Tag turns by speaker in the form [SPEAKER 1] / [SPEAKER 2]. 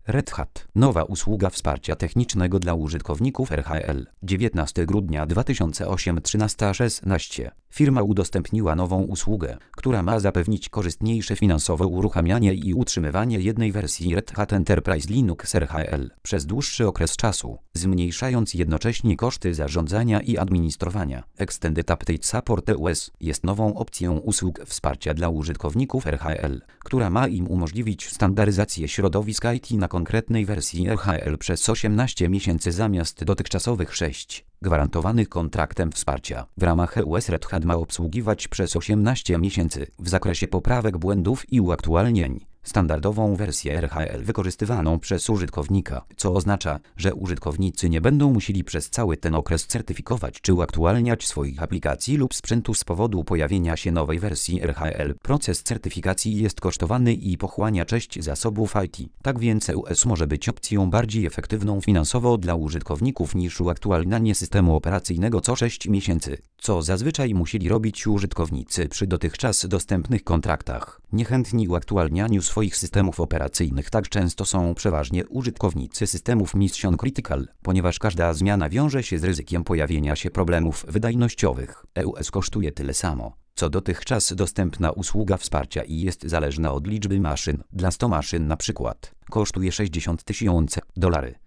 [SPEAKER 1] Red Hat. Nowa usługa wsparcia technicznego dla użytkowników RHEL. 19 grudnia 2008 13:16. Firma udostępniła nową usługę, która ma zapewnić korzystniejsze finansowe uruchamianie i utrzymywanie jednej wersji Red Hat Enterprise Linux RHEL przez dłuższy okres czasu, zmniejszając jednocześnie koszty zarządzania i administrowania. Extended Update Support EUS jest nową opcją usług wsparcia dla użytkowników RHEL, która ma im umożliwić standaryzację środowisk IT na konkretnej wersji RHEL przez 18 miesięcy zamiast dotychczasowych 6, gwarantowanych kontraktem wsparcia. W ramach EUS Red Hat ma obsługiwać przez 18 miesięcy, w zakresie poprawek błędów i uaktualnień, standardową wersję RHEL wykorzystywaną przez użytkownika, co oznacza, że użytkownicy nie będą musieli przez cały ten okres certyfikować czy uaktualniać swoich aplikacji lub sprzętu z powodu pojawienia się nowej wersji RHEL. Proces certyfikacji jest kosztowany i pochłania część zasobów IT. Tak więc EUS może być opcją bardziej efektywną finansowo dla użytkowników niż uaktualnianie systemu operacyjnego co 6 miesięcy, co zazwyczaj musieli robić użytkownicy przy dotychczas dostępnych kontraktach. Niechętni uaktualnianiu swoich systemów operacyjnych tak często są przeważnie użytkownicy systemów Mission Critical, ponieważ każda zmiana wiąże się z ryzykiem pojawienia się problemów wydajnościowych. EUS kosztuje tyle samo, co dotychczas dostępna usługa wsparcia i jest zależna od liczby maszyn. Dla 100 maszyn na przykład kosztuje $60,000.